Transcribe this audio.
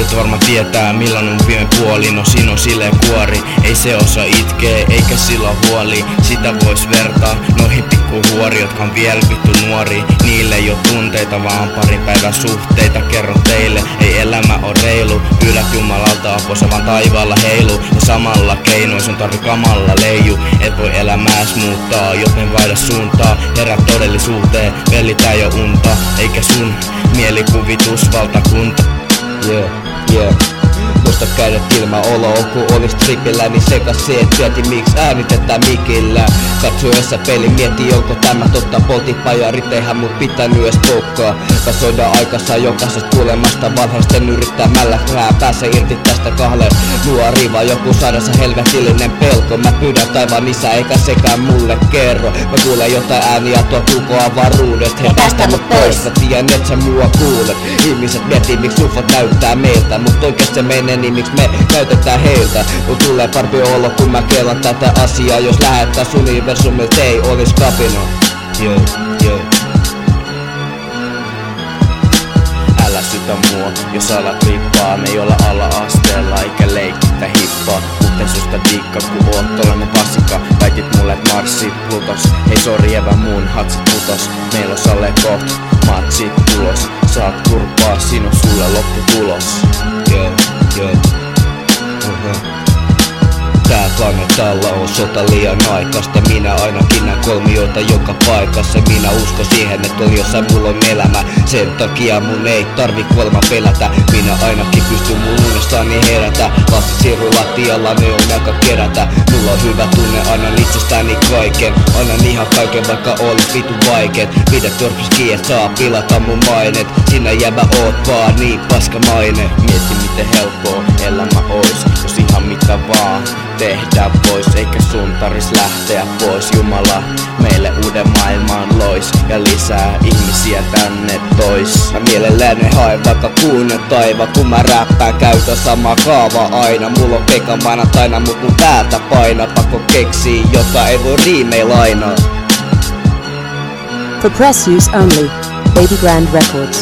Et varmaan tietää milloin on viime puoli, no siinä on silleen kuori. Ei se osaa itkee, eikä sillä huoli. Sitä vois vertaa noihin pikkuhuori, jotka on vielä vittu nuori. Niille ei oo tunteita, vaan parin päivän suhteita. Kerron teille, ei elämä oo reilu. Pyydät Jumalalta apua, se vaan taivaalla heilu. Ja samalla keinoin sun tarvi kamalla leiju. Et voi elämääs muuttaa, joten vaihda suuntaa. Herää todellisuuteen, veli tää jo unta. Eikä sun mielikuvitus valtakunta. Muista käydä ilman olo, kun olis tripillä, niin sekas se, et mieti miks äänitetään mikillä. Katsoessa peli, mieti onko tämä totta, poltipajarit eihän mut pitänyt ees poukkaa. Kasoidaan aikassa jokaisesta kuulemasta valheisten yrittämällä pääse irti tästä kahleen. Nuori vaan joku sairaansa helvetillinen pelko. Mä pyydän taivaan isä eikä sekään mulle kerro. Mä kuulen jotain ääniä tuo ulkoavaruudesta. He päästä mut pois, mä tiedän et sä mua kuulet. Ihmiset mietii miks ufot näyttää meiltä, mut oikeesti se menee niin miks me käytetään heiltä. Mut tulee parempi olo kun mä kelan tätä asiaa. Jos lähettäis universumilta ei olis kapina. Älä sytä mua, jos alat lippaa. Me ei olla ala-asteella eikä leikitä hippaa. Muuten susta diikka ku oot tollanen vasikka. Väitit mulle et marssi Plutos. Hei sori evä mun hatsit putos. Meil on salle koht, matsit tulos. Saat kurpaa, siinä on sulle lopputulos. Tää kannatalla on sota liian aikaista. Minä ainakin näen kolmioita joka paikassa. Minä uskon siihen, että on jossain mulla on elämä. Sen takia mun ei tarvi kuolema pelätä. Minä ainakin pystyn mun unestani herätä. Lasit siirry lattialla, ne on aika kerätä. Mulla on hyvä tunne, annan itsestäni kaiken. Annan ihan kaiken vaikka olis vitu vaikeet. Pidä törkyski et saa pilata mun mainet. Sinä jäbä oot vaan niin paskamainen. Mieti miten helppoa elämä ois, jos ihan mitä vaan tehdä vois, eikä sun taris lähteä pois. Jumala meille uuden maailman lois ja lisää ihmisiä tänne tois. Mä mielelläni haen vaikka kuunnen taiva, kun mä räppään käytän sama kaava aina. Mulla on pekan maanantaina, mut mun päätä paina. Pakko keksii, jota ei voi riimeillä aina. For press use only, Baby Grand Records.